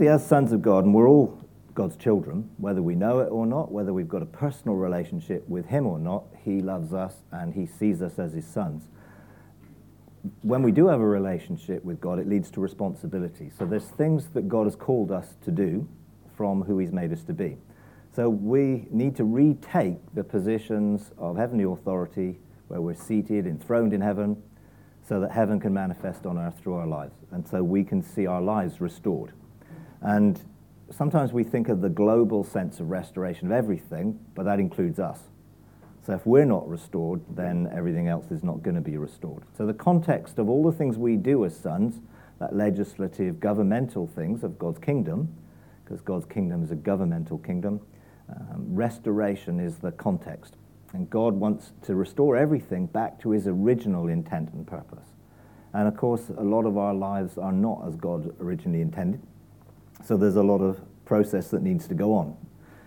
See, as sons of God, and we're all God's children, whether we know it or not, whether we've got a personal relationship with him or not, he loves us and he sees us as his sons. When we do have a relationship with God, it leads to responsibility. So there's things that God has called us to do from who he's made us to be. So we need to retake the positions of heavenly authority where we're seated, enthroned in heaven, so that heaven can manifest on earth through our lives. And so we can see our lives restored. And sometimes we think of the global sense of restoration of everything, but that includes us. So if we're not restored, then everything else is not going to be restored. So the context of all the things we do as sons, that legislative, governmental things of God's kingdom, because God's kingdom is a governmental kingdom, restoration is the context. And God wants to restore everything back to his original intent and purpose. And of course, a lot of our lives are not as God originally intended. So there's a lot of process that needs to go on,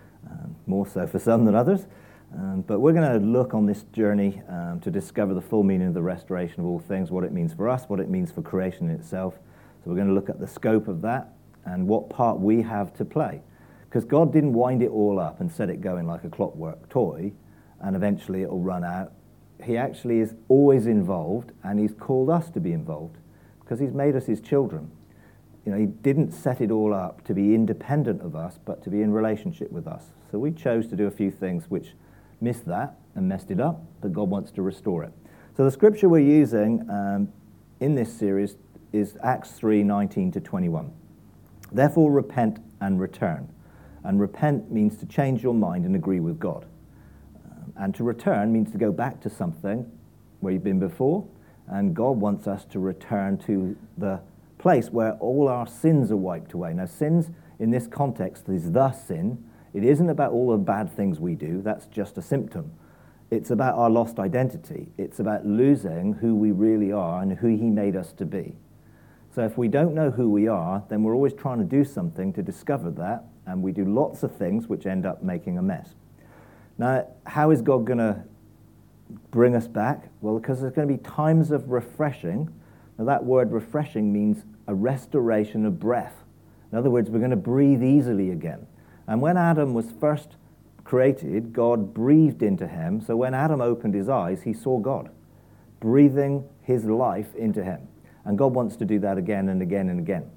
more so for some than others. But we're going to look on this journey to discover the full meaning of the restoration of all things, what it means for us, what it means for creation in itself. So we're going to look at the scope of that and what part we have to play. Because God didn't wind it all up and set it going like a clockwork toy, and eventually it will run out. He actually is always involved, and he's called us to be involved because he's made us his children. You know, he didn't set it all up to be independent of us, but to be in relationship with us. So we chose to do a few things which missed that and messed it up, but God wants to restore it. So the scripture we're using in this series is Acts 3:19-21. Therefore repent and return. And repent means to change your mind and agree with God. And to return means to go back to something where you've been before, and God wants us to return to the place where all our sins are wiped away. Now, sins in this context is the sin. It isn't about all the bad things we do. That's just a symptom. It's about our lost identity. It's about losing who we really are and who he made us to be. So if we don't know who we are, then we're always trying to do something to discover that, and we do lots of things which end up making a mess. Now, how is God going to bring us back? Well, because there's going to be times of refreshing. Now, that word refreshing means a restoration of breath. In other words, we're going to breathe easily again. And when Adam was first created, God breathed into him. So when Adam opened his eyes, he saw God breathing his life into him. And God wants to do that again and again and again.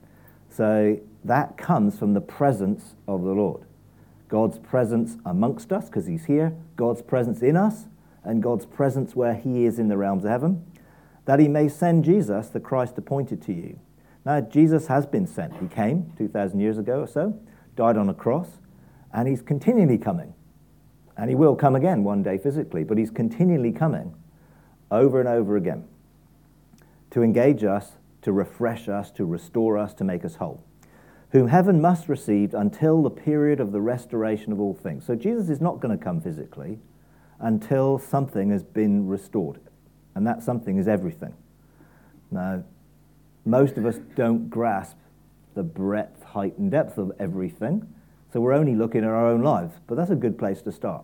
So that comes from the presence of the Lord. God's presence amongst us, because he's here, God's presence in us, and God's presence where he is in the realms of heaven, that he may send Jesus, the Christ appointed to you. Now, Jesus has been sent. He came 2,000 years ago or so, died on a cross, and he's continually coming. And he will come again one day physically, but he's continually coming over and over again to engage us, to refresh us, to restore us, to make us whole, whom heaven must receive until the period of the restoration of all things. So Jesus is not going to come physically until something has been restored, and that something is everything. Now, most of us don't grasp the breadth, height, and depth of everything, so we're only looking at our own lives, but that's a good place to start.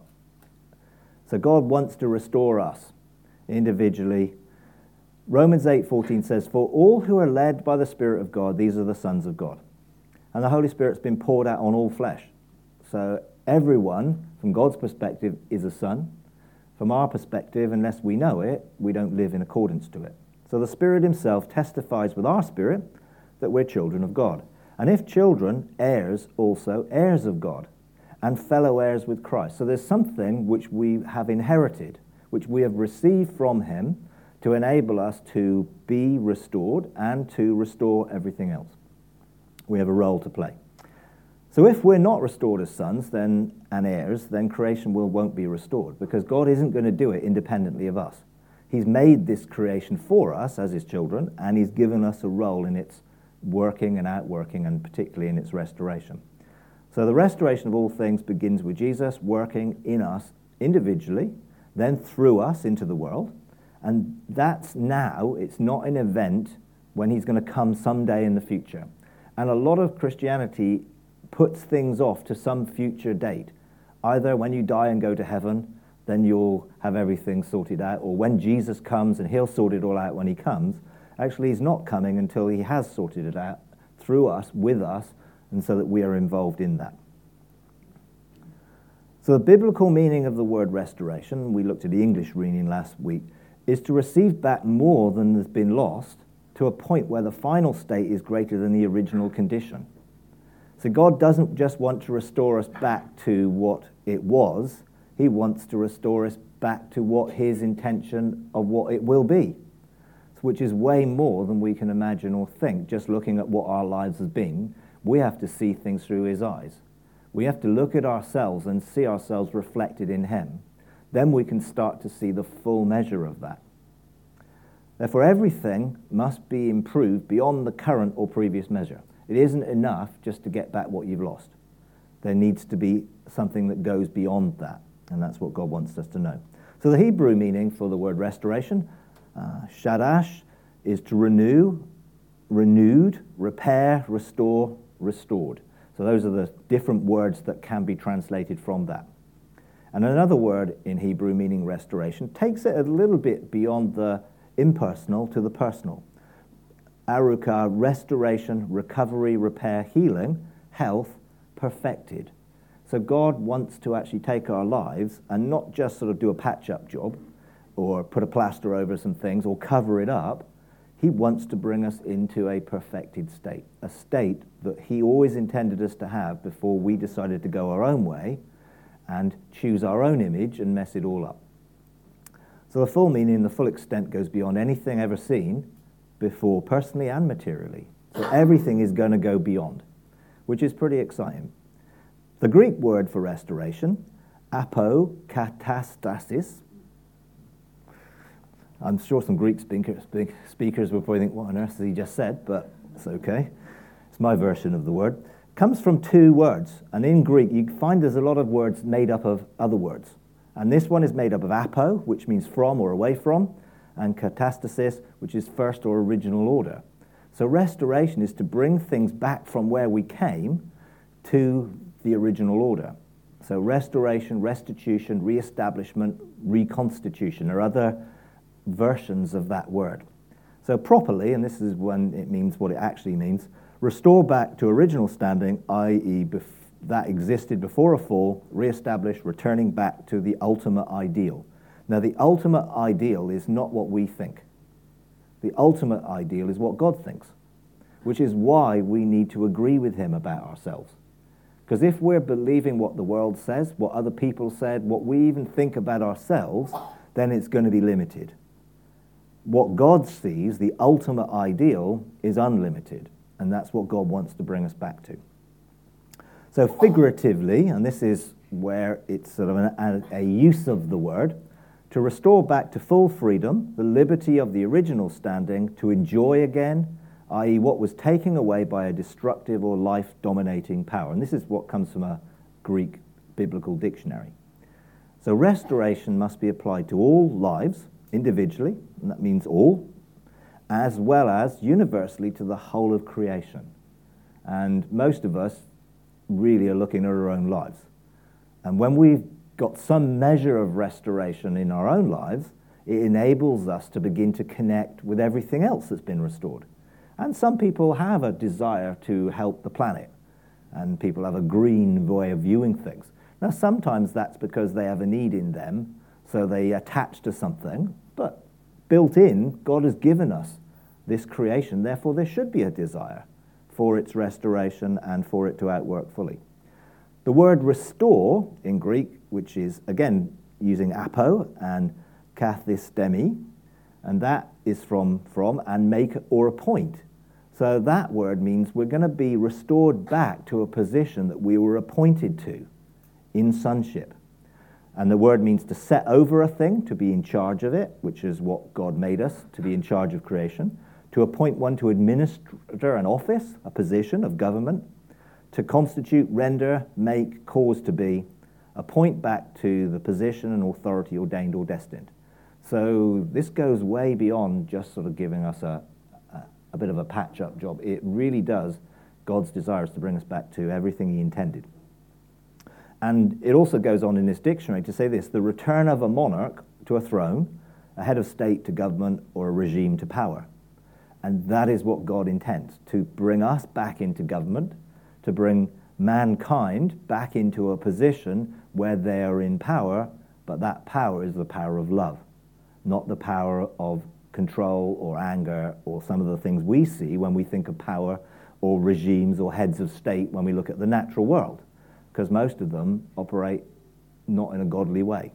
So God wants to restore us individually. Romans 8:14 says, "For all who are led by the Spirit of God, these are the sons of God." And the Holy Spirit's been poured out on all flesh. So everyone, from God's perspective, is a son. From our perspective, unless we know it, we don't live in accordance to it. So the Spirit himself testifies with our spirit that we're children of God. And if children, heirs also, heirs of God, and fellow heirs with Christ. So there's something which we have inherited, which we have received from him to enable us to be restored and to restore everything else. We have a role to play. So if we're not restored as sons and heirs, then creation won't be restored, because God isn't going to do it independently of us. He's made this creation for us as his children, and he's given us a role in its working and outworking, and particularly in its restoration. So the restoration of all things begins with Jesus working in us individually, then through us into the world. And that's now, it's not an event when he's going to come someday in the future. And a lot of Christianity puts things off to some future date. Either when you die and go to heaven, then you'll have everything sorted out, or when Jesus comes and he'll sort it all out when he comes. Actually, he's not coming until he has sorted it out through us, with us, and so that we are involved in that. So the biblical meaning of the word restoration, we looked at the English reading last week, is to receive back more than has been lost to a point where the final state is greater than the original condition. So God doesn't just want to restore us back to what it was, he wants to restore us back to what his intention of what it will be, which is way more than we can imagine or think. Just looking at what our lives have been, we have to see things through his eyes. We have to look at ourselves and see ourselves reflected in him. Then we can start to see the full measure of that. Therefore, everything must be improved beyond the current or previous measure. It isn't enough just to get back what you've lost. There needs to be something that goes beyond that, and that's what God wants us to know. So the Hebrew meaning for the word restoration, shadash, is to renew, renewed, repair, restore, restored. So those are the different words that can be translated from that. And another word in Hebrew meaning restoration takes it a little bit beyond the impersonal to the personal. Aruka, restoration, recovery, repair, healing, health, perfected. So God wants to actually take our lives and not just sort of do a patch-up job or put a plaster over some things or cover it up. He wants to bring us into a perfected state, a state that he always intended us to have before we decided to go our own way and choose our own image and mess it all up. So the full meaning, the full extent goes beyond anything ever seen before, personally and materially. So everything is going to go beyond, which is pretty exciting. The Greek word for restoration, apokatastasis. I'm sure some Greek speakers will probably think, what on earth has he just said? But it's okay. It's my version of the word. It comes from two words. And in Greek, you find there's a lot of words made up of other words. And this one is made up of apo, which means from or away from, and katastasis, which is first or original order. So restoration is to bring things back from where we came to the original order. So restoration, restitution, reestablishment, reconstitution are other versions of that word. So properly, and this is when it means what it actually means, restore back to original standing, i.e. that existed before a fall, reestablish, returning back to the ultimate ideal. Now the ultimate ideal is not what we think. The ultimate ideal is what God thinks, which is why we need to agree with him about ourselves. Because if we're believing what the world says, what other people said, what we even think about ourselves, then it's going to be limited. What God sees, the ultimate ideal, is unlimited. And that's what God wants to bring us back to. So figuratively, and this is where it's sort of a use of the word, to restore back to full freedom, the liberty of the original standing, to enjoy again, i.e. what was taken away by a destructive or life-dominating power. And this is what comes from a Greek biblical dictionary. So restoration must be applied to all lives, individually, and that means all, as well as universally to the whole of creation. And most of us really are looking at our own lives. And when we've got some measure of restoration in our own lives, it enables us to begin to connect with everything else that's been restored. And some people have a desire to help the planet, and people have a green way of viewing things. Now, sometimes that's because they have a need in them, so they attach to something, but built in, God has given us this creation, therefore there should be a desire for its restoration and for it to outwork fully. The word restore in Greek, which is, again, using apo and kathistemi, and that is from and make or appoint. So that word means we're going to be restored back to a position that we were appointed to in sonship. And the word means to set over a thing, to be in charge of it, which is what God made us, to be in charge of creation, to appoint one to administer an office, a position of government, to constitute, render, make, cause to be, appoint back to the position and authority ordained or destined. So this goes way beyond just sort of giving us a bit of a patch-up job. It really does, God's desire is to bring us back to everything he intended. And it also goes on in this dictionary to say this: the return of a monarch to a throne, a head of state to government, or a regime to power. And that is what God intends, to bring us back into government, to bring mankind back into a position where they are in power, but that power is the power of love, not the power of control or anger or some of the things we see when we think of power or regimes or heads of state when we look at the natural world, because most of them operate not in a godly way,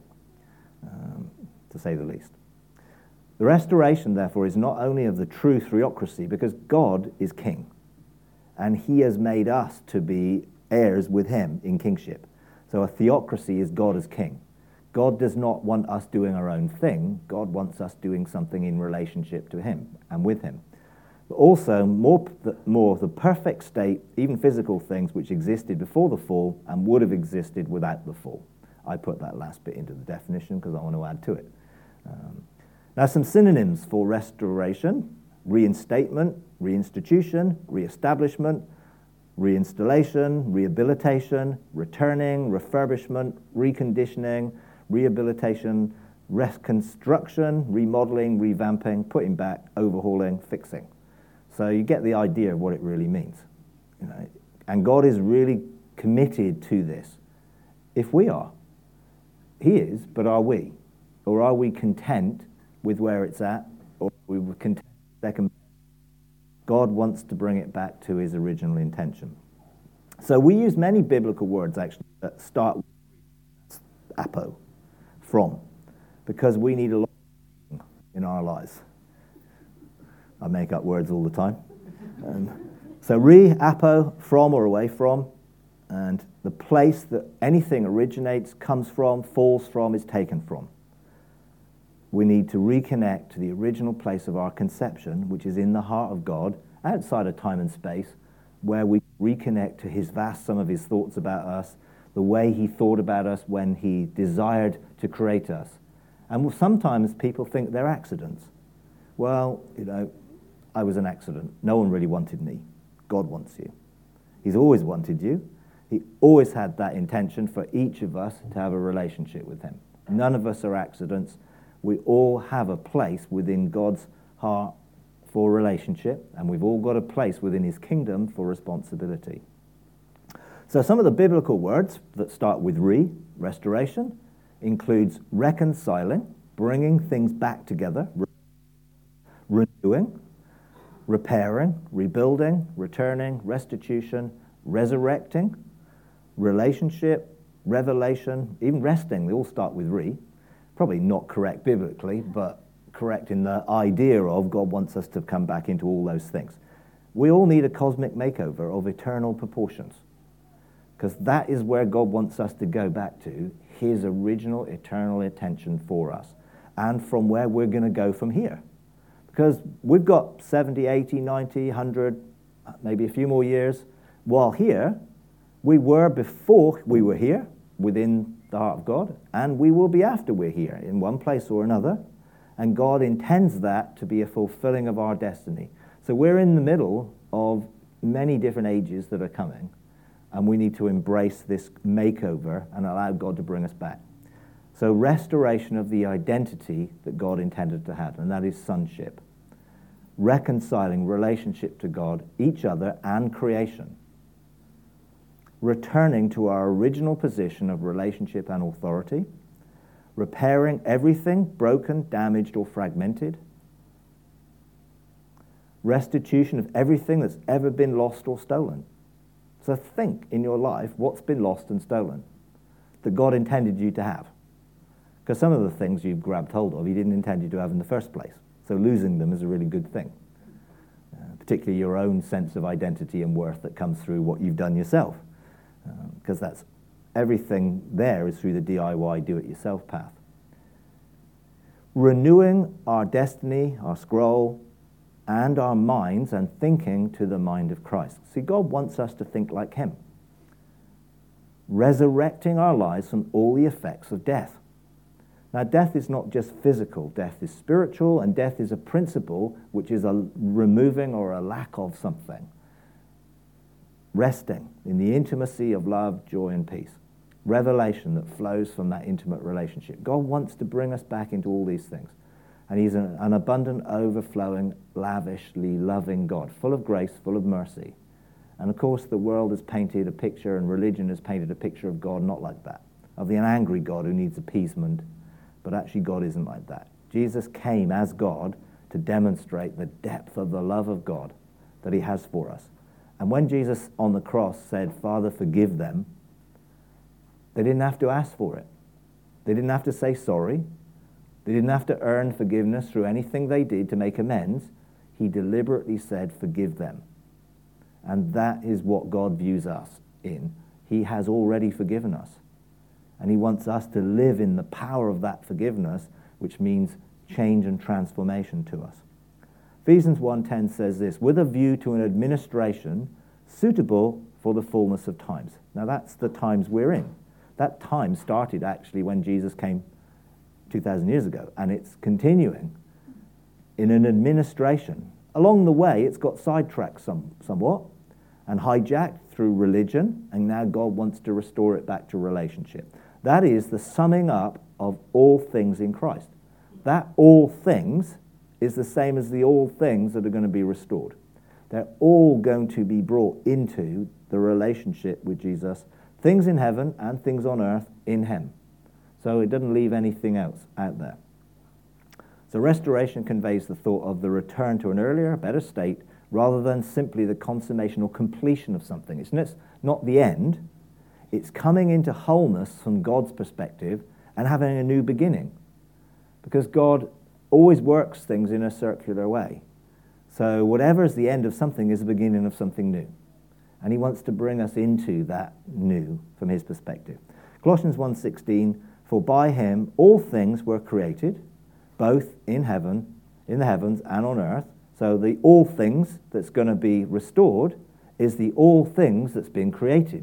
to say the least. The restoration, therefore, is not only of the true theocracy, because God is king, and he has made us to be heirs with him in kingship. So a theocracy is God as king. God does not want us doing our own thing. God wants us doing something in relationship to him and with him. But also, more the perfect state, even physical things which existed before the fall and would have existed without the fall. I put that last bit into the definition because I want to add to it. Now, some synonyms for restoration: reinstatement, reinstitution, reestablishment, reinstallation, rehabilitation, returning, refurbishment, reconditioning, rehabilitation, reconstruction, remodeling, revamping, putting back, overhauling, fixing. So you get the idea of what it really means. You know, and God is really committed to this. If we are, he is, but are we? Or are we content with where it's at? Or are we content second? God wants to bring it back to his original intention. So we use many biblical words actually that start with apo, from, because we need a lot in our lives. I make up words all the time. So apo, from or away from, and the place that anything originates, comes from, falls from, is taken from. We need to reconnect to the original place of our conception, which is in the heart of God, outside of time and space, where we reconnect to his vast sum of his thoughts about us, the way he thought about us when he desired to create us. And sometimes people think they're accidents. Well, you know, I was an accident. No one really wanted me. God wants you. He's always wanted you. He always had that intention for each of us to have a relationship with him. None of us are accidents. We all have a place within God's heart for relationship, and we've all got a place within his kingdom for responsibility. So some of the biblical words that start with restoration, includes reconciling, bringing things back together, renewing, repairing, rebuilding, returning, restitution, resurrecting, relationship, revelation, even resting. They all start with Probably not correct biblically, but correct in the idea of God wants us to come back into all those things. We all need a cosmic makeover of eternal proportions, because that is where God wants us to go back to, his original eternal intention for us, and from where we're going to go from here. Because we've got 70, 80, 90, 100, maybe a few more years. While here, we were before we were here, within the heart of God, and we will be after we're here, in one place or another. And God intends that to be a fulfilling of our destiny. So we're in the middle of many different ages that are coming, and we need to embrace this makeover and allow God to bring us back. So restoration of the identity that God intended to have, and that is sonship. Reconciling relationship to God, each other, and creation. Returning to our original position of relationship and authority. Repairing everything broken, damaged, or fragmented. Restitution of everything that's ever been lost or stolen. So think in your life what's been lost and stolen that God intended you to have. Because some of the things you've grabbed hold of, he didn't intend you to have in the first place. So losing them is a really good thing. Particularly your own sense of identity and worth that comes through what you've done yourself. Because that's everything there is through the DIY, do-it-yourself path. Renewing our destiny, our scroll, and our minds and thinking to the mind of Christ. See, God wants us to think like him. Resurrecting our lives from all the effects of death. Now, death is not just physical. Death is spiritual, and death is a principle which is a removing or a lack of something. Resting in the intimacy of love, joy, and peace. Revelation that flows from that intimate relationship. God wants to bring us back into all these things. And he's an abundant, overflowing, lavishly loving God, full of grace, full of mercy. And of course, the world has painted a picture, and religion has painted a picture of God not like that, of an angry God who needs appeasement. But actually, God isn't like that. Jesus came as God to demonstrate the depth of the love of God that he has for us. And when Jesus on the cross said, "Father, forgive them," they didn't have to ask for it. They didn't have to say sorry. They didn't have to earn forgiveness through anything they did to make amends. He deliberately said, "Forgive them." And that is what God views us in. He has already forgiven us. And he wants us to live in the power of that forgiveness, which means change and transformation to us. Ephesians 1:10 says this, "with a view to an administration suitable for the fullness of times." Now that's the times we're in. That time started actually when Jesus came 2,000 years ago, and it's continuing in an administration. Along the way, it's got sidetracked somewhat and hijacked through religion, and now God wants to restore it back to relationship. That is the summing up of all things in Christ. That all things is the same as the all things that are going to be restored. They're all going to be brought into the relationship with Jesus, things in heaven and things on earth in him. So it doesn't leave anything else out there. So restoration conveys the thought of the return to an earlier, better state, rather than simply the consummation or completion of something. It's not the end. It's coming into wholeness from God's perspective and having a new beginning. Because God always works things in a circular way. So whatever is the end of something is the beginning of something new. And he wants to bring us into that new from his perspective. Colossians 1:16, "For by him all things were created, both in heaven, in the heavens and on earth." So the all things that's going to be restored is the all things that's been created,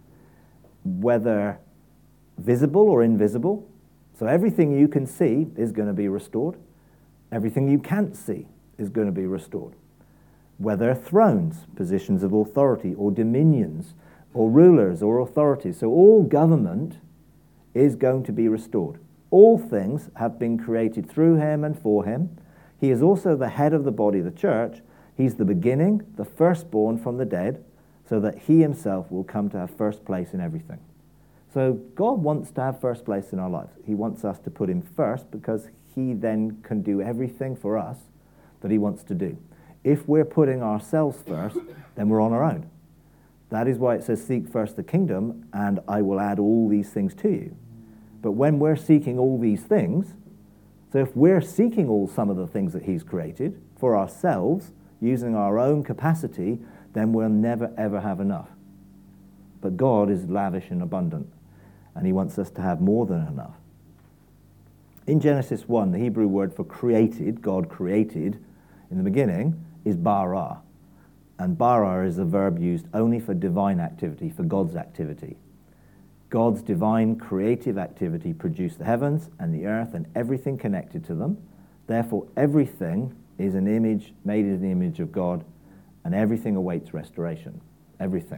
whether visible or invisible. So everything you can see is going to be restored. Everything you can't see is going to be restored. Whether thrones, positions of authority, or dominions, or rulers, or authorities. So all government is going to be restored. All things have been created through him and for him. He is also the head of the body, the church. He's the beginning, the firstborn from the dead, so that he himself will come to have first place in everything. So God wants to have first place in our lives. He wants us to put him first because he then can do everything for us that he wants to do. If we're putting ourselves first, then we're on our own. That is why it says, "Seek first the kingdom, and I will add all these things to you." But when we're seeking all these things, so if we're seeking some of the things that he's created for ourselves, using our own capacity, then we'll never ever have enough. But God is lavish and abundant, and he wants us to have more than enough. In Genesis 1, the Hebrew word for created, God created, in the beginning, is bara. And bara is a verb used only for divine activity, for God's activity. God's divine creative activity produced the heavens and the earth and everything connected to them. Therefore, everything is an image, made in the image of God, and everything awaits restoration. Everything.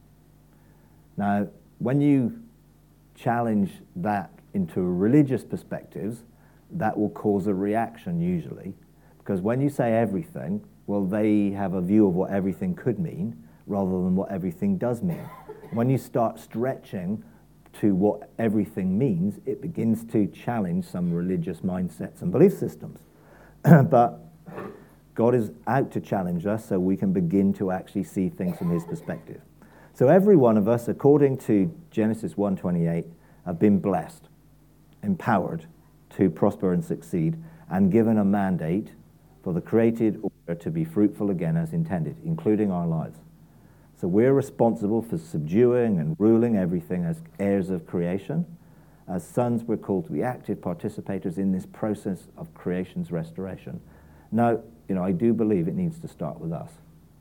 Now, when you challenge that into religious perspectives, that will cause a reaction usually. Because when you say everything, well, they have a view of what everything could mean rather than what everything does mean. When you start stretching to what everything means, it begins to challenge some religious mindsets and belief systems. But God is out to challenge us so we can begin to actually see things from his perspective. So every one of us, according to Genesis 1:28, have been blessed, empowered to prosper and succeed, and given a mandate for the created order to be fruitful again as intended, including our lives. So we're responsible for subduing and ruling everything as heirs of creation. As sons, we're called to be active participators in this process of creation's restoration. Now, I do believe it needs to start with us.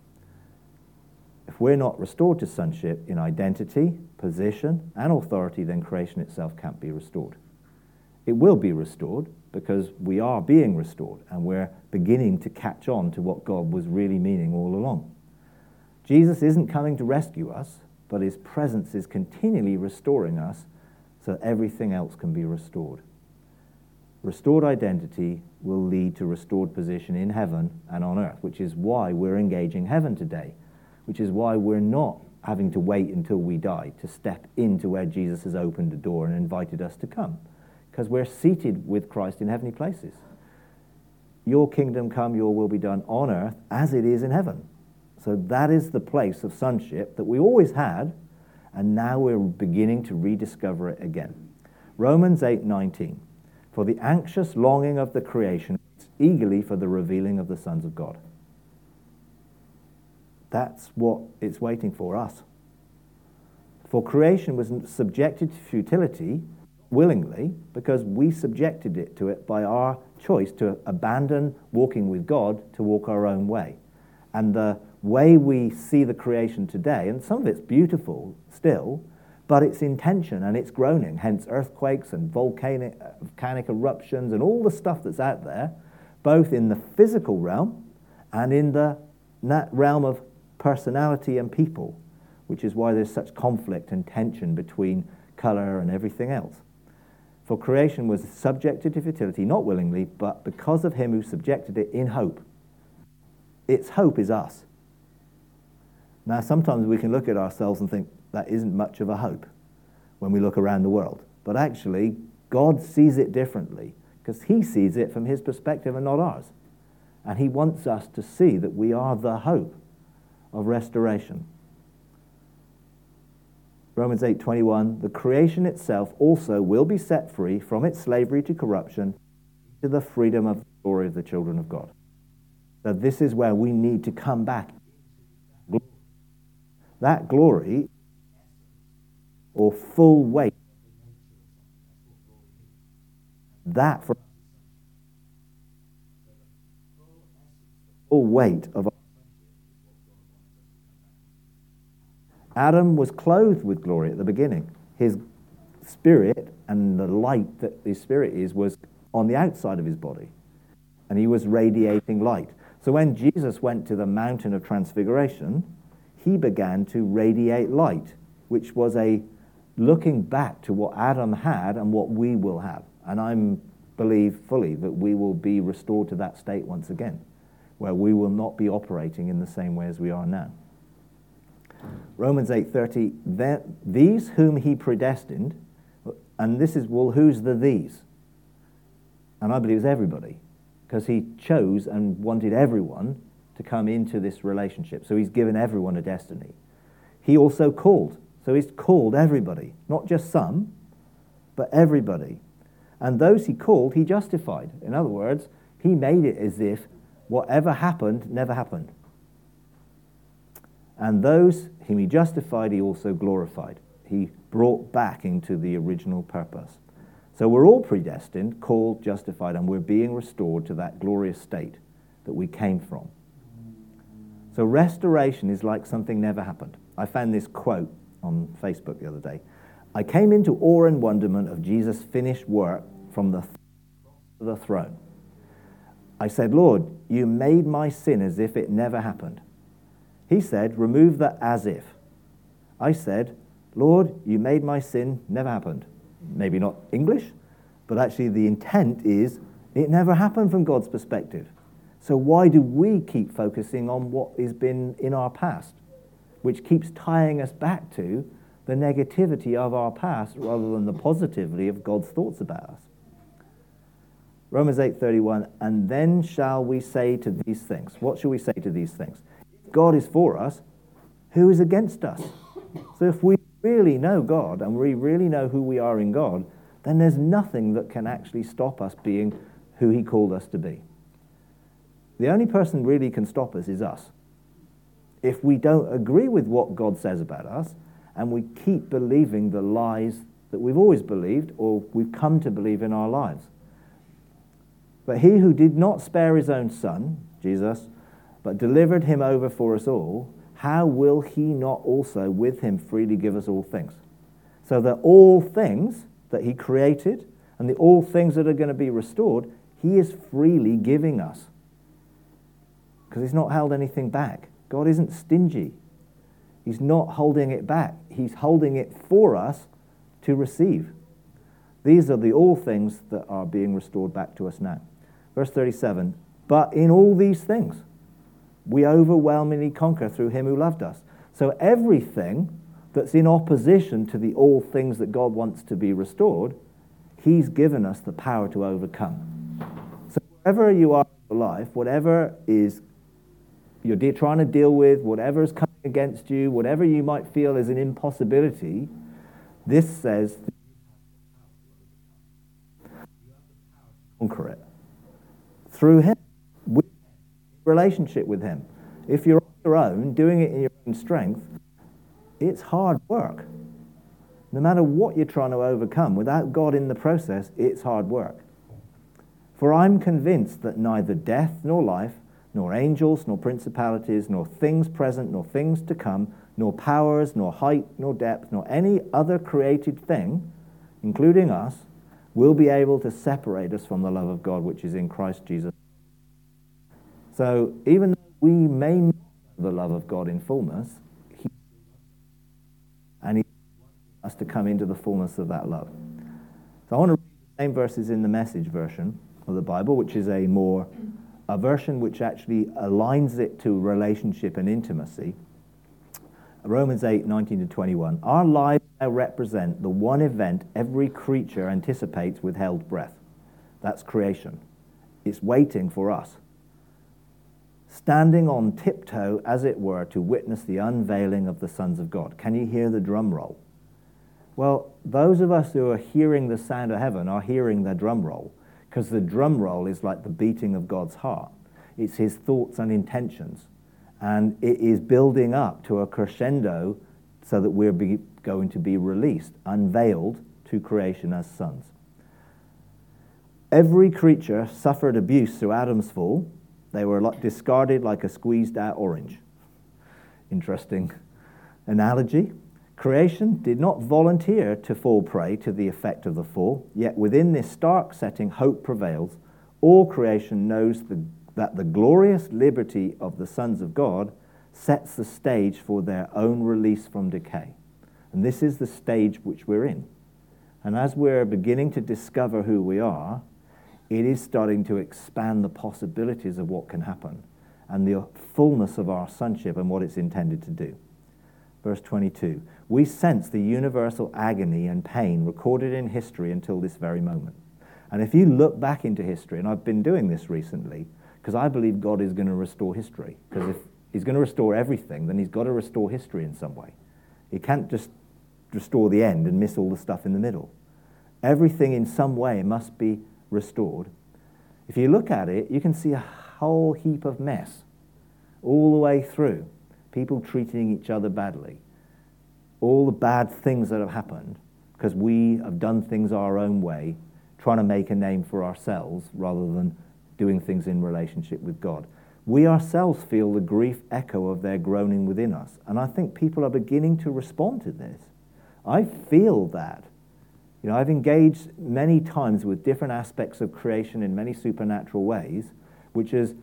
If we're not restored to sonship in identity, position, and authority, then creation itself can't be restored. It will be restored because we are being restored and we're beginning to catch on to what God was really meaning all along. Jesus isn't coming to rescue us, but his presence is continually restoring us so everything else can be restored. Restored identity will lead to restored position in heaven and on earth, which is why we're engaging heaven today. which is why we're not having to wait until we die to step into where Jesus has opened the door and invited us to come, because we're seated with Christ in heavenly places. Your kingdom come, your will be done on earth as it is in heaven. So that is the place of sonship that we always had, and now we're beginning to rediscover it again. Romans 8:19. For the anxious longing of the creation waits eagerly for the revealing of the sons of God. That's what it's waiting for us. For creation was subjected to futility willingly because we subjected it to it by our choice to abandon walking with God to walk our own way. And the way we see the creation today, and some of it's beautiful still, but it's in tension and it's groaning, hence earthquakes and volcanic eruptions and all the stuff that's out there, both in the physical realm and in the realm of personality and people, which is why there's such conflict and tension between color and everything else. For creation was subjected to futility, not willingly, but because of him who subjected it in hope. Its hope is us. Now, sometimes we can look at ourselves and think, that isn't much of a hope when we look around the world. But actually, God sees it differently because he sees it from his perspective and not ours. And he wants us to see that we are the hope of restoration. Romans 8:21, the creation itself also will be set free from its slavery to corruption to the freedom of the glory of the children of God. So this is where we need to come back. That glory, or full weight, that for full weight of Adam was clothed with glory at the beginning. His spirit and the light that his spirit is was on the outside of his body, and he was radiating light. So when Jesus went to the mountain of transfiguration, he began to radiate light, which was a looking back to what Adam had and what we will have. And I believe fully that we will be restored to that state once again, where we will not be operating in the same way as we are now. Romans 8:30, these whom he predestined, and this is, well, who's the these? And I believe it's everybody, because he chose and wanted everyone to come into this relationship. So he's given everyone a destiny. He also called. So he's called everybody, not just some, but everybody. And those he called, he justified. In other words, he made it as if whatever happened never happened. And those whom he justified, he also glorified. He brought back into the original purpose. So we're all predestined, called, justified, and we're being restored to that glorious state that we came from. So restoration is like something never happened. I found this quote on Facebook the other day. I came into awe and wonderment of Jesus' finished work from the throne. I said, Lord, you made my sin as if it never happened. He said, remove the as if. I said, Lord, you made my sin never happened. Maybe not English, but actually the intent is it never happened from God's perspective. So why do we keep focusing on what has been in our past, which keeps tying us back to the negativity of our past rather than the positivity of God's thoughts about us? Romans 8:31, and then shall we say to these things. What shall we say to these things? If God is for us, who is against us? So if we really know God and we really know who we are in God, then there's nothing that can actually stop us being who he called us to be. The only person really can stop us is us. If we don't agree with what God says about us and we keep believing the lies that we've always believed or we've come to believe in our lives. But he who did not spare his own son, Jesus, but delivered him over for us all, how will he not also with him freely give us all things? So that all things that he created and the all things that are going to be restored, he is freely giving us. Because he's not held anything back. God isn't stingy. He's not holding it back. He's holding it for us to receive. These are the all things that are being restored back to us now. Verse 37, but in all these things, we overwhelmingly conquer through him who loved us. So everything that's in opposition to the all things that God wants to be restored, he's given us the power to overcome. So wherever you are in your life, whatever is you're trying to deal with, whatever is coming against you, whatever you might feel is an impossibility, this says conquer it through him, with relationship with him. If you're on your own, doing it in your own strength, it's hard work. No matter what you're trying to overcome, without God in the process, it's hard work. For I'm convinced that neither death nor life, nor angels, nor principalities, nor things present, nor things to come, nor powers, nor height, nor depth, nor any other created thing, including us, will be able to separate us from the love of God which is in Christ Jesus. So even though we may not know the love of God in fullness, he wants us to come into the fullness of that love. So I want to read the same verses in the Message version of the Bible, which is a version which actually aligns it to relationship and intimacy. Romans 8, 19 to 21. Our lives now represent the one event every creature anticipates with held breath. That's creation. It's waiting for us. Standing on tiptoe, as it were, to witness the unveiling of the sons of God. Can you hear the drum roll? Well, those of us who are hearing the sound of heaven are hearing the drum roll, because the drum roll is like the beating of God's heart. It's his thoughts and intentions. And it is building up to a crescendo so that we're going to be released, unveiled to creation as sons. Every creature suffered abuse through Adam's fall. They were discarded like a squeezed out orange. Interesting analogy. Creation did not volunteer to fall prey to the effect of the fall, yet within this stark setting hope prevails. All creation knows that the glorious liberty of the sons of God sets the stage for their own release from decay. And this is the stage which we're in. And as we're beginning to discover who we are, it is starting to expand the possibilities of what can happen and the fullness of our sonship and what it's intended to do. Verse 22, we sense the universal agony and pain recorded in history until this very moment. And if you look back into history, and I've been doing this recently, because I believe God is going to restore history. Because if he's going to restore everything, then he's got to restore history in some way. He can't just restore the end and miss all the stuff in the middle. Everything in some way must be restored. If you look at it, you can see a whole heap of mess all the way through. People treating each other badly. All the bad things that have happened because we have done things our own way, trying to make a name for ourselves rather than doing things in relationship with God. We ourselves feel the grief echo of their groaning within us. And I think people are beginning to respond to this. I feel that. You know, I've engaged many times with different aspects of creation in many supernatural ways, which has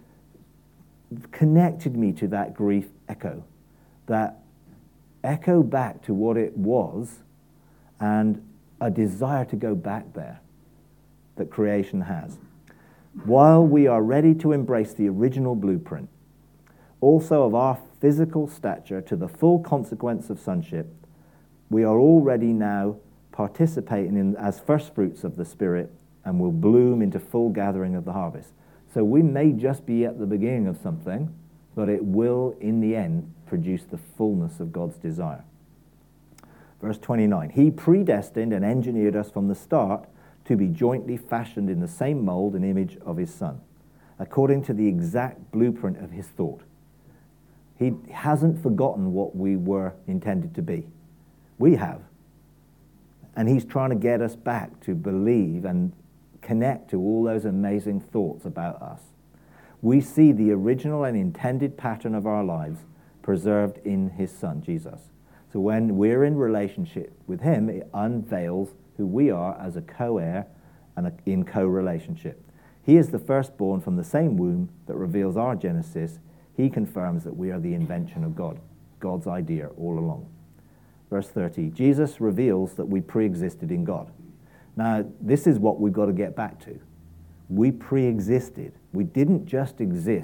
connected me to that grief echo. That echo back to what it was and a desire to go back there that creation has. While we are ready to embrace the original blueprint, also of our physical stature to the full consequence of sonship, we are already now participating in as first fruits of the Spirit and will bloom into full gathering of the harvest. So we may just be at the beginning of something, but it will, in the end, produce the fullness of God's desire. Verse 29, he predestined and engineered us from the start to be jointly fashioned in the same mold and image of his Son, according to the exact blueprint of his thought. He hasn't forgotten what we were intended to be. We have. And he's trying to get us back to believe and connect to all those amazing thoughts about us. We see the original and intended pattern of our lives preserved in his Son, Jesus. So when we're in relationship with him, it unveils who we are as a co-heir and in co-relationship. He is the firstborn from the same womb that reveals our genesis. He confirms that we are the invention of God, God's idea all along. Verse 30, Jesus reveals that we pre-existed in God. Now, this is what we've got to get back to. We pre-existed. We didn't just exist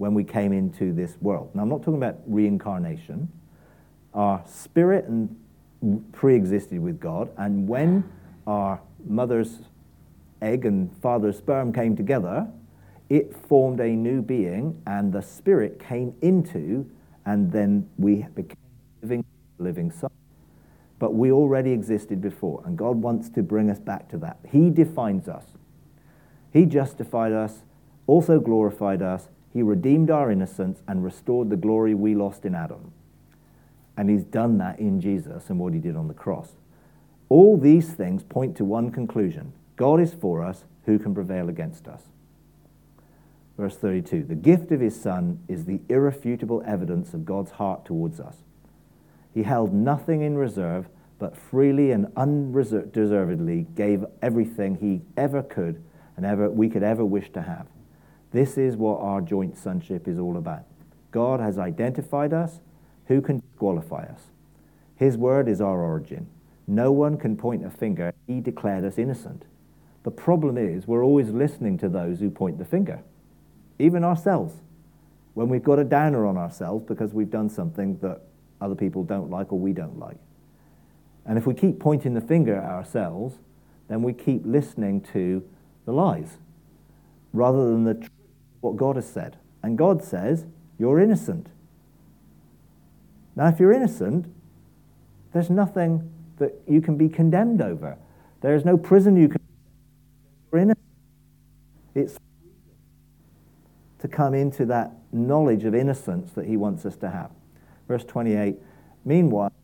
when we came into this world. Now, I'm not talking about reincarnation. Our spirit pre-existed with God, and when our mother's egg and father's sperm came together, it formed a new being, and the spirit came into, and then we became living soul. But we already existed before, and God wants to bring us back to that. He defines us. He justified us, also glorified us. He redeemed our innocence and restored the glory we lost in Adam. And he's done that in Jesus and what he did on the cross. All these things point to one conclusion. God is for us. Who can prevail against us? Verse 32, the gift of his Son is the irrefutable evidence of God's heart towards us. He held nothing in reserve, but freely and undeservedly gave everything he ever could and we could ever wish to have. This is what our joint sonship is all about. God has identified us. Who can disqualify us? His word is our origin. No one can point a finger. He declared us innocent. The problem is we're always listening to those who point the finger, even ourselves, when we've got a downer on ourselves because we've done something that other people don't like or we don't like. And if we keep pointing the finger at ourselves, then we keep listening to the lies rather than the truth, what God has said. And God says, you're innocent. Now, if you're innocent, there's nothing that you can be condemned over. There is no prison you can. You're innocent. It's to come into that knowledge of innocence that he wants us to have. Verse 28, meanwhile,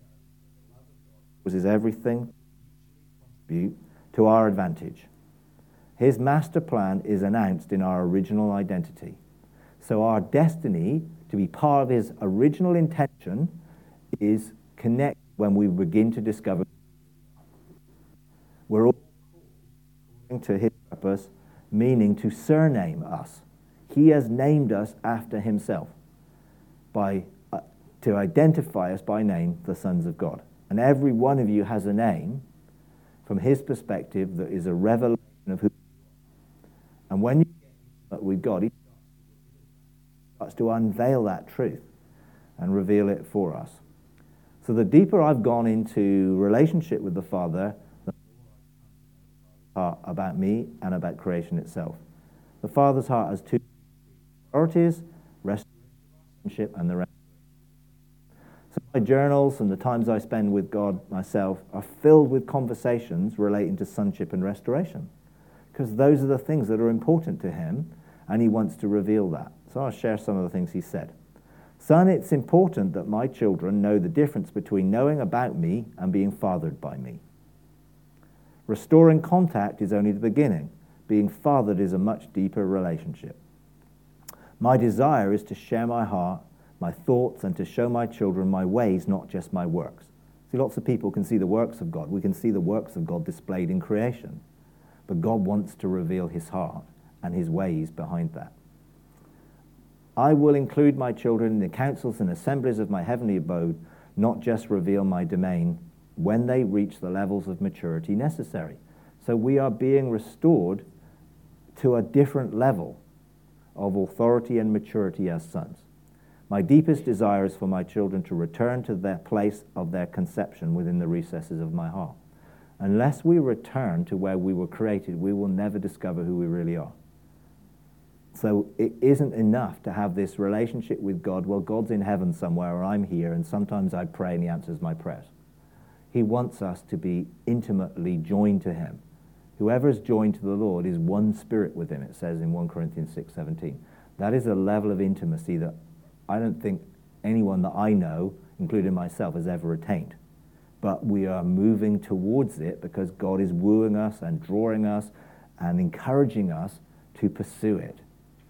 is everything to our advantage. His master plan is announced in our original identity. So our destiny to be part of his original intention is connected when we begin to discover we're all according to his purpose, meaning to surname us. He has named us after himself to identify us by name, the sons of God. And every one of you has a name from his perspective that is a revelation of who. And when you get with God, he starts to unveil that truth and reveal it for us. So the deeper I've gone into relationship with the Father, the more heart about me and about creation itself. The Father's heart has two priorities: relationship and the rest. So my journals and the times I spend with God myself are filled with conversations relating to sonship and restoration, because those are the things that are important to him, and he wants to reveal that. So I'll share some of the things he said. Son, it's important that my children know the difference between knowing about me and being fathered by me. Restoring contact is only the beginning. Being fathered is a much deeper relationship. My desire is to share my heart, my thoughts, and to show my children my ways, not just my works. See, lots of people can see the works of God. We can see the works of God displayed in creation. But God wants to reveal his heart and his ways behind that. I will include my children in the councils and assemblies of my heavenly abode, not just reveal my domain when they reach the levels of maturity necessary. So we are being restored to a different level of authority and maturity as sons. My deepest desire is for my children to return to their place of their conception within the recesses of my heart. Unless we return to where we were created, we will never discover who we really are. So it isn't enough to have this relationship with God. Well, God's in heaven somewhere, or I'm here, and sometimes I pray and he answers my prayers. He wants us to be intimately joined to him. Whoever is joined to the Lord is one spirit with him, it says in 1 Corinthians 6:17. That is a level of intimacy that I don't think anyone that I know, including myself, has ever attained. But we are moving towards it because God is wooing us and drawing us and encouraging us to pursue it.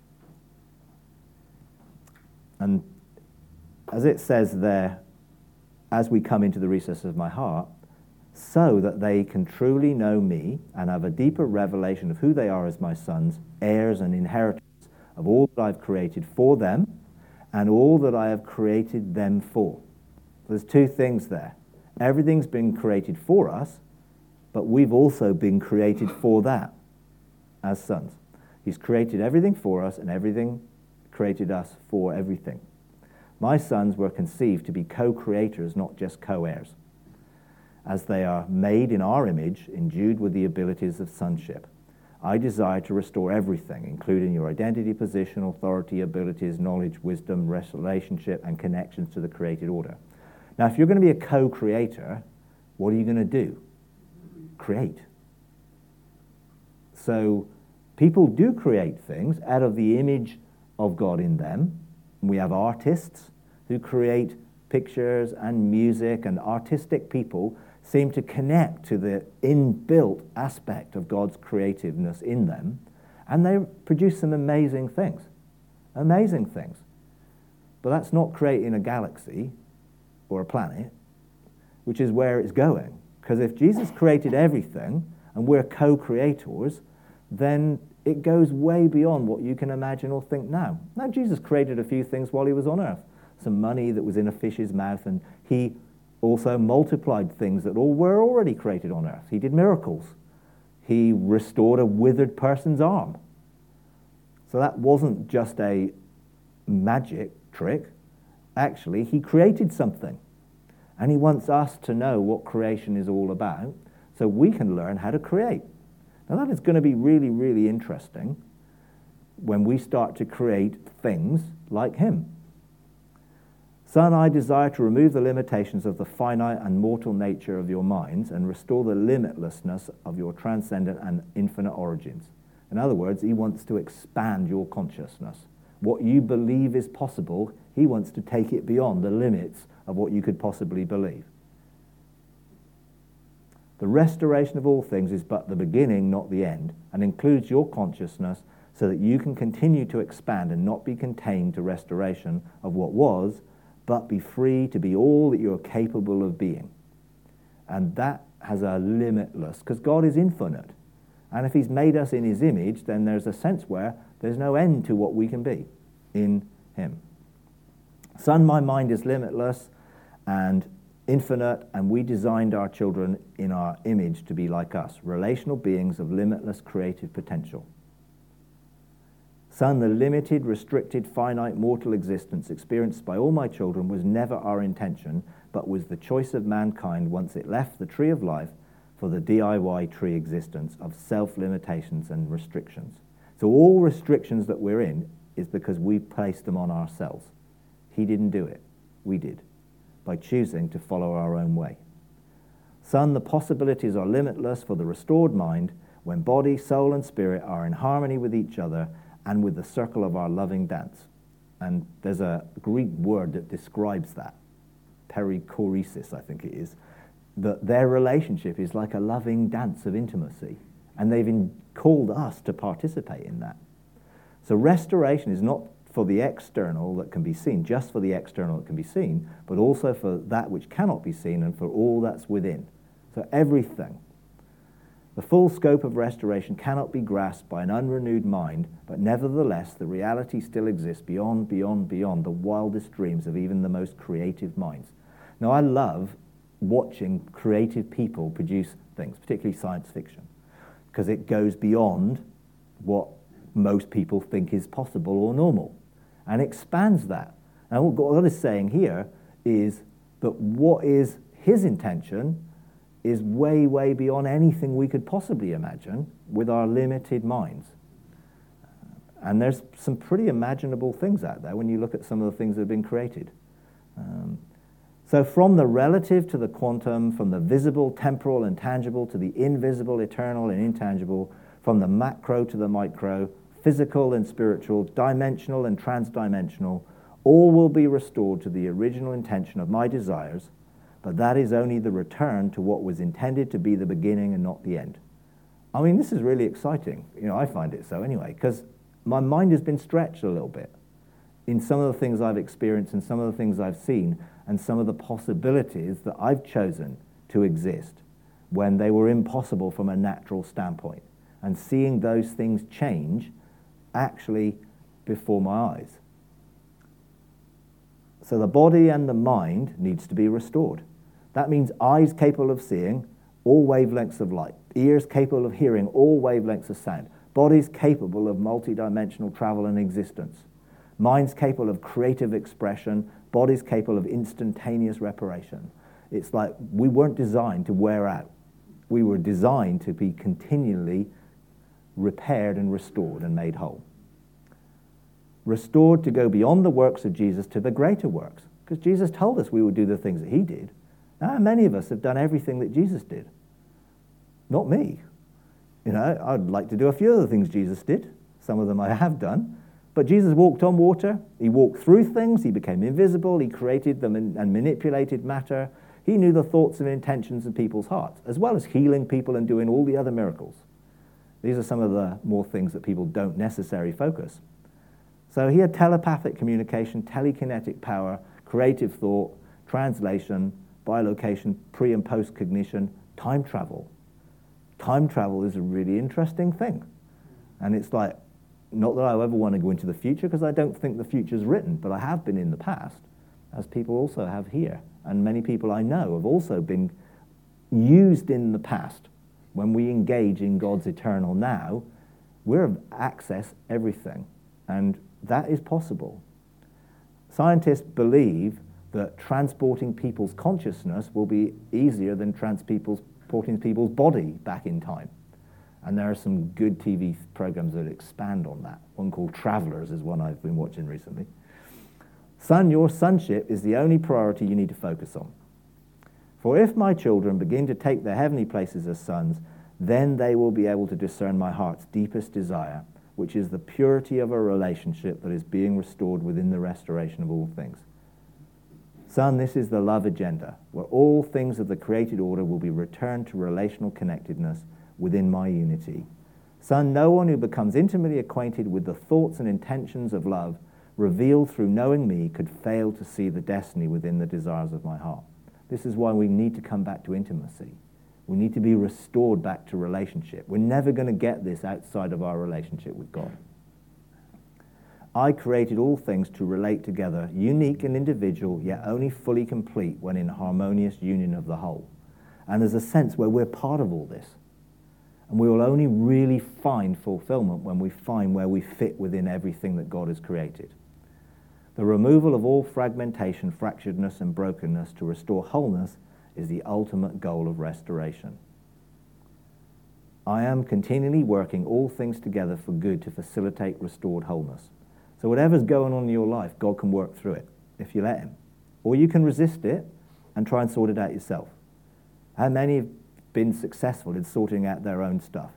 And as it says there, as we come into the recesses of my heart, so that they can truly know me and have a deeper revelation of who they are as my sons, heirs and inheritors of all that I've created for them and all that I have created them for. There's two things there. Everything's been created for us, but we've also been created for that as sons. He's created everything for us, and everything created us for everything. My sons were conceived to be co-creators, not just co-heirs, as they are made in our image, endued with the abilities of sonship. I desire to restore everything, including your identity, position, authority, abilities, knowledge, wisdom, relationship, and connections to the created order. Now, if you're going to be a co-creator, what are you going to do? Create. So people do create things out of the image of God in them. We have artists who create pictures and music, and artistic people seem to connect to the inbuilt aspect of God's creativeness in them, and they produce some amazing things. Amazing things. But that's not creating a galaxy or a planet, which is where it's going. Because if Jesus created everything, and we're co-creators, then it goes way beyond what you can imagine or think now. Now, Jesus created a few things while he was on earth. Some money that was in a fish's mouth, and he also multiplied things that all were already created on earth. He did miracles. He restored a withered person's arm. So that wasn't just a magic trick. Actually, he created something. And he wants us to know what creation is all about so we can learn how to create. Now that is going to be really, really interesting when we start to create things like him. Son, I desire to remove the limitations of the finite and mortal nature of your minds and restore the limitlessness of your transcendent and infinite origins. In other words, he wants to expand your consciousness. What you believe is possible, he wants to take it beyond the limits of what you could possibly believe. The restoration of all things is but the beginning, not the end, and includes your consciousness so that you can continue to expand and not be contained to restoration of what was, but be free to be all that you're capable of being. And that has a limitless, because God is infinite. And if he's made us in his image, then there's a sense where there's no end to what we can be in him. Son, my mind is limitless and infinite, and we designed our children in our image to be like us, relational beings of limitless creative potential. Son, the limited, restricted, finite, mortal existence experienced by all my children was never our intention, but was the choice of mankind once it left the tree of life for the DIY tree existence of self-limitations and restrictions. So all restrictions that we're in is because we placed them on ourselves. He didn't do it. We did, by choosing to follow our own way. Son, the possibilities are limitless for the restored mind when body, soul, and spirit are in harmony with each other and with the circle of our loving dance. And there's a Greek word that describes that, perichoresis, I think it is, that their relationship is like a loving dance of intimacy, and they've called us to participate in that. So restoration is not for the external that can be seen, just for the external that can be seen, but also for that which cannot be seen and for all that's within. So everything. The full scope of restoration cannot be grasped by an unrenewed mind, but nevertheless the reality still exists beyond the wildest dreams of even the most creative minds. Now I love watching creative people produce things, particularly science fiction, because it goes beyond what most people think is possible or normal, and expands that. And what God is saying here is that what is his intention is way, way beyond anything we could possibly imagine with our limited minds. And there's some pretty imaginable things out there when you look at some of the things that have been created. So from the relative to the quantum, from the visible, temporal, and tangible to the invisible, eternal, and intangible, from the macro to the micro, physical and spiritual, dimensional and transdimensional, all will be restored to the original intention of my desires, but that is only the return to what was intended to be the beginning and not the end. I mean, this is really exciting. You know, I find it so anyway, because my mind has been stretched a little bit in some of the things I've experienced and some of the things I've seen and some of the possibilities that I've chosen to exist when they were impossible from a natural standpoint, and seeing those things change actually before my eyes. So the body and the mind needs to be restored. That means eyes capable of seeing all wavelengths of light, ears capable of hearing all wavelengths of sound, bodies capable of multidimensional travel and existence, minds capable of creative expression, bodies capable of instantaneous reparation. It's like we weren't designed to wear out. We were designed to be continually repaired and restored and made whole. Restored to go beyond the works of Jesus to the greater works, because Jesus told us we would do the things that he did. Now, many of us have done everything that Jesus did. Not me. You know, I'd like to do a few of the things Jesus did. Some of them I have done. But Jesus walked on water. He walked through things. He became invisible. He created them and manipulated matter. He knew the thoughts and intentions of people's hearts, as well as healing people and doing all the other miracles. These are some of the more things that people don't necessarily focus. So he had telepathic communication, telekinetic power, creative thought, translation, bilocation, pre- and post-cognition, time travel. Time travel is a really interesting thing. And it's like, not that I ever want to go into the future, because I don't think the future's written, but I have been in the past, as people also have here. And many people I know have also been used in the past. When we engage in God's eternal now, we're access everything. And that is possible. Scientists believe that transporting people's consciousness will be easier than transporting people's body back in time. And there are some good TV programs that expand on that. One called Travelers is one I've been watching recently. Son, your sonship is the only priority you need to focus on. For if my children begin to take their heavenly places as sons, then they will be able to discern my heart's deepest desire, which is the purity of a relationship that is being restored within the restoration of all things. Son, this is the love agenda, where all things of the created order will be returned to relational connectedness within my unity. Son, no one who becomes intimately acquainted with the thoughts and intentions of love revealed through knowing me could fail to see the destiny within the desires of my heart. This is why we need to come back to intimacy. We need to be restored back to relationship. We're never going to get this outside of our relationship with God. I created all things to relate together, unique and individual, yet only fully complete when in harmonious union of the whole. And there's a sense where we're part of all this. And we will only really find fulfillment when we find where we fit within everything that God has created. The removal of all fragmentation, fracturedness, and brokenness to restore wholeness is the ultimate goal of restoration. I am continually working all things together for good to facilitate restored wholeness. So whatever's going on in your life, God can work through it if you let him. Or you can resist it and try and sort it out yourself. How many have been successful in sorting out their own stuff?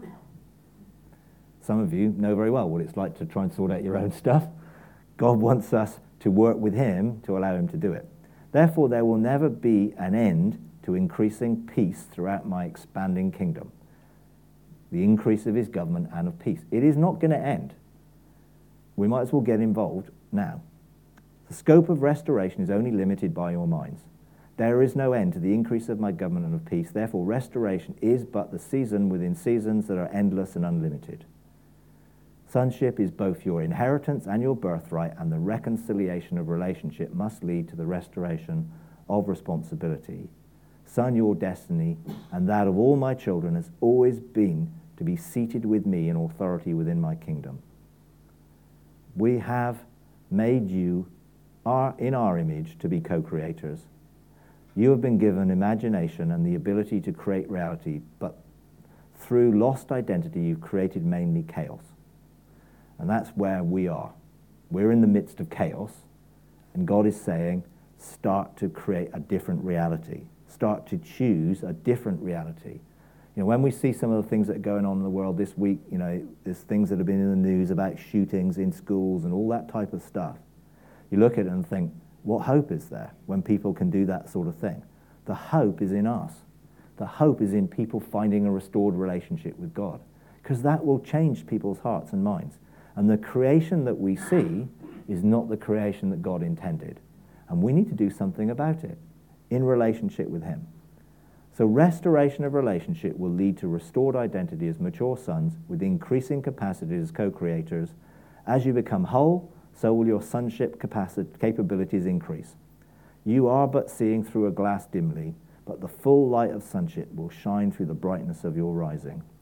Some of you know very well what it's like to try and sort out your own stuff. God wants us to work with him to allow him to do it. Therefore, there will never be an end to increasing peace throughout my expanding kingdom. The increase of his government and of peace. It is not going to end. We might as well get involved now. The scope of restoration is only limited by your minds. There is no end to the increase of my government and of peace. Therefore, restoration is but the season within seasons that are endless and unlimited. Sonship is both your inheritance and your birthright, and the reconciliation of relationship must lead to the restoration of responsibility. Son, your destiny and that of all my children has always been to be seated with me in authority within my kingdom. We have made you in our image to be co-creators. You have been given imagination and the ability to create reality, but through lost identity, you've created mainly chaos. And that's where we are. We're in the midst of chaos, and God is saying, start to create a different reality. Start to choose a different reality. You know, when we see some of the things that are going on in the world this week, you know, there's things that have been in the news about shootings in schools and all that type of stuff. You look at it and think, what hope is there when people can do that sort of thing? The hope is in us. The hope is in people finding a restored relationship with God, because that will change people's hearts and minds. And the creation that we see is not the creation that God intended. And we need to do something about it in relationship with him. So restoration of relationship will lead to restored identity as mature sons with increasing capacity as co-creators. As you become whole, so will your sonship capabilities increase. You are but seeing through a glass dimly, but the full light of sonship will shine through the brightness of your rising.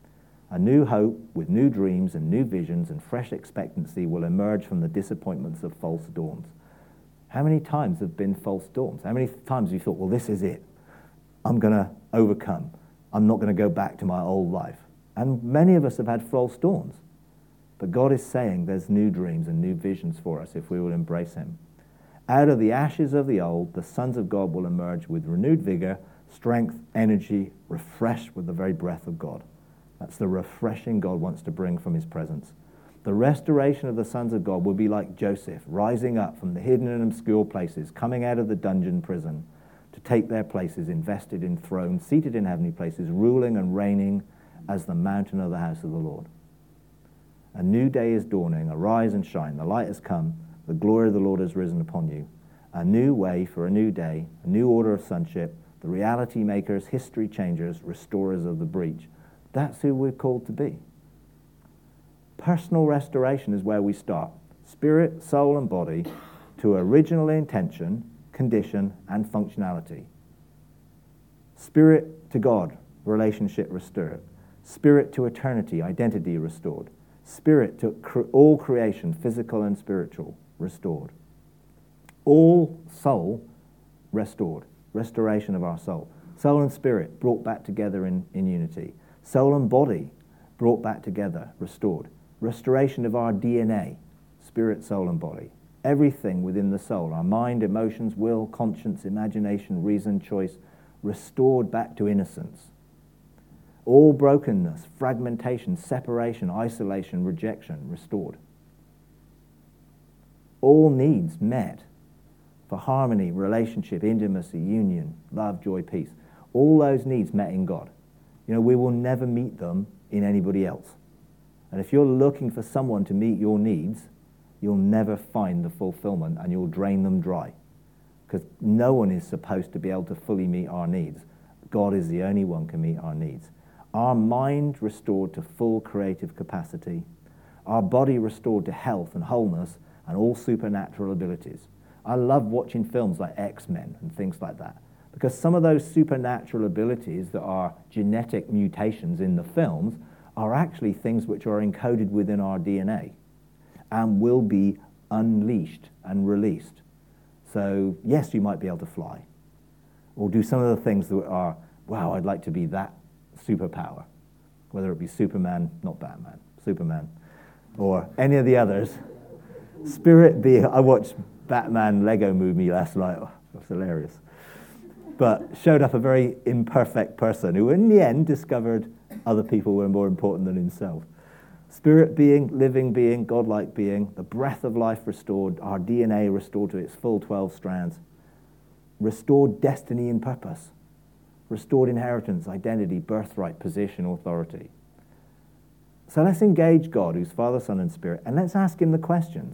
A new hope with new dreams and new visions and fresh expectancy will emerge from the disappointments of false dawns. How many times have been false dawns? How many times have you thought, well, this is it. I'm going to overcome. I'm not going to go back to my old life. And many of us have had false dawns. But God is saying there's new dreams and new visions for us if we will embrace him. Out of the ashes of the old, the sons of God will emerge with renewed vigor, strength, energy, refreshed with the very breath of God. That's the refreshing God wants to bring from his presence. The restoration of the sons of God will be like Joseph, rising up from the hidden and obscure places, coming out of the dungeon prison to take their places, invested in thrones, seated in heavenly places, ruling and reigning as the mountain of the house of the Lord. A new day is dawning. Arise and shine. The light has come. The glory of the Lord has risen upon you. A new way for a new day, a new order of sonship, the reality makers, history changers, restorers of the breach. That's who we're called to be. Personal restoration is where we start. Spirit, soul, and body to original intention, condition, and functionality. Spirit to God, relationship restored. Spirit to eternity, identity restored. Spirit to all creation, physical and spiritual, restored. All soul restored. Restoration of our soul. Soul and spirit brought back together in unity. Soul and body brought back together, restored. Restoration of our DNA, spirit, soul, and body. Everything within the soul, our mind, emotions, will, conscience, imagination, reason, choice, restored back to innocence. All brokenness, fragmentation, separation, isolation, rejection, restored. All needs met for harmony, relationship, intimacy, union, love, joy, peace. All those needs met in God. You know, we will never meet them in anybody else. And if you're looking for someone to meet your needs, you'll never find the fulfillment and you'll drain them dry. Because no one is supposed to be able to fully meet our needs. God is the only one who can meet our needs. Our mind restored to full creative capacity. Our body restored to health and wholeness and all supernatural abilities. I love watching films like X-Men and things like that. Because some of those supernatural abilities that are genetic mutations in the films are actually things which are encoded within our DNA and will be unleashed and released. So, yes, you might be able to fly or do some of the things that are, wow, I'd like to be that superpower, whether it be Superman, not Batman, Superman, or any of the others. Spirit being, I watched Batman Lego movie last night. Oh, it was hilarious. But showed up a very imperfect person who in the end discovered other people were more important than himself. Spirit being, living being, godlike being, the breath of life restored, our DNA restored to its full 12 strands, restored destiny and purpose, restored inheritance, identity, birthright, position, authority. So let's engage God, who's Father, Son, and Spirit, and let's ask him the questions.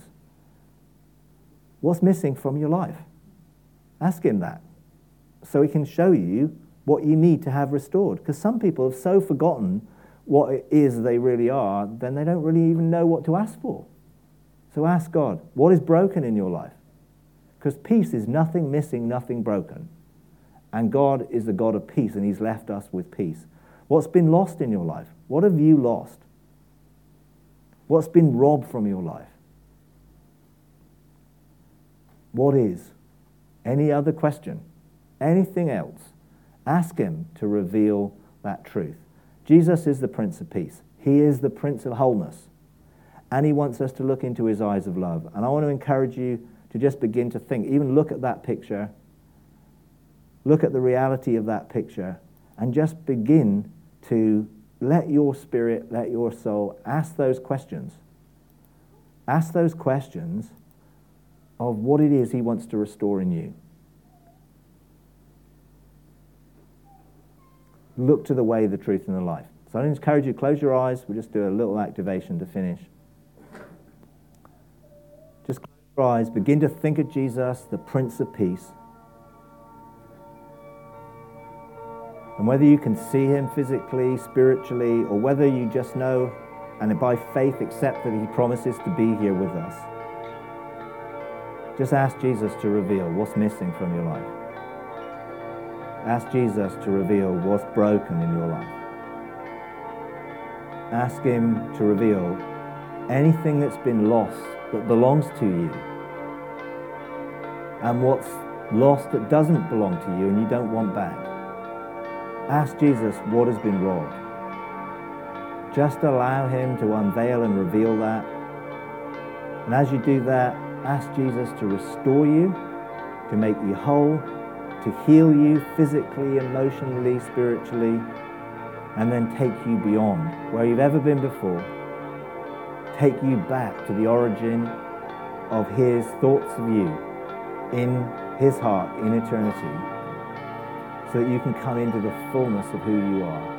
What's missing from your life? Ask him that, so he can show you what you need to have restored. Because some people have so forgotten what it is they really are, then they don't really even know what to ask for. So ask God, what is broken in your life? Because peace is nothing missing, nothing broken. And God is the God of peace, and he's left us with peace. What's been lost in your life? What have you lost? What's been robbed from your life? What is? Any other question? Anything else? Ask him to reveal that truth. Jesus is the Prince of Peace. He is the Prince of Wholeness. And he wants us to look into his eyes of love. And I want to encourage you to just begin to think, even look at that picture, look at the reality of that picture, and just begin to let your spirit, let your soul ask those questions. Ask those questions of what it is he wants to restore in you. Look to the way, the truth, and the life. So I encourage you, close your eyes. We'll just do a little activation to finish. Just close your eyes. Begin to think of Jesus, the Prince of Peace. And whether you can see him physically, spiritually, or whether you just know and by faith accept that he promises to be here with us, just ask Jesus to reveal what's missing from your life. Ask Jesus to reveal what's broken in your life. Ask him to reveal anything that's been lost that belongs to you, and what's lost that doesn't belong to you and you don't want back. Ask Jesus what has been robbed. Just allow him to unveil and reveal that. And as you do that, ask Jesus to restore you, to make you whole, to heal you physically, emotionally, spiritually, and then take you beyond where you've ever been before. Take you back to the origin of his thoughts of you in his heart in eternity, so that you can come into the fullness of who you are.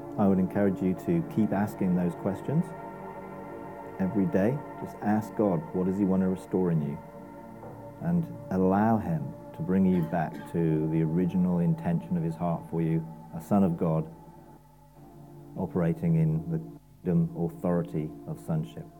I would encourage you to keep asking those questions every day. Just ask God, what does he want to restore in you? And allow him to bring you back to the original intention of his heart for you, a son of God, operating in the kingdom authority of sonship.